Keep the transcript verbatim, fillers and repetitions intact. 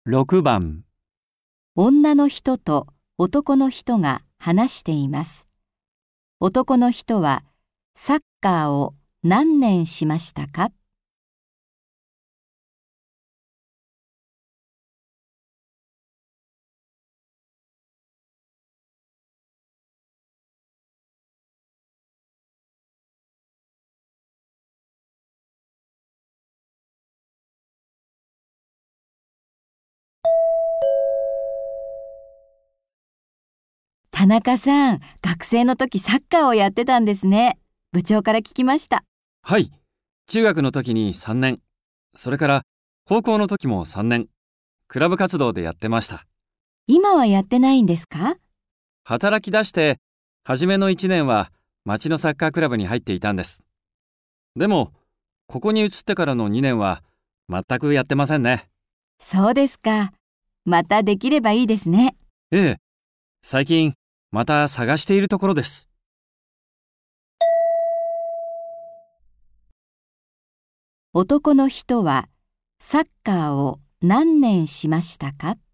ろくばん、 女の人と男の人が話しています。男の人はサッカーを何年しましたか？田中さん、学生の時サッカーをやってたんですね。部長から聞きました。 はい。中学の時にさんねん、それから高校の時もさんねん、クラブ活動でやってました。 今はやってないんですか？ 働き出して、初めのいちねんは町のサッカークラブに入っていたんです。でも、ここに移ってからのにねんは全くやってませんね。 そうですか。またできればいいですね。 ええ、最近また探しているところです。 男の人はサッカーを何年しましたか？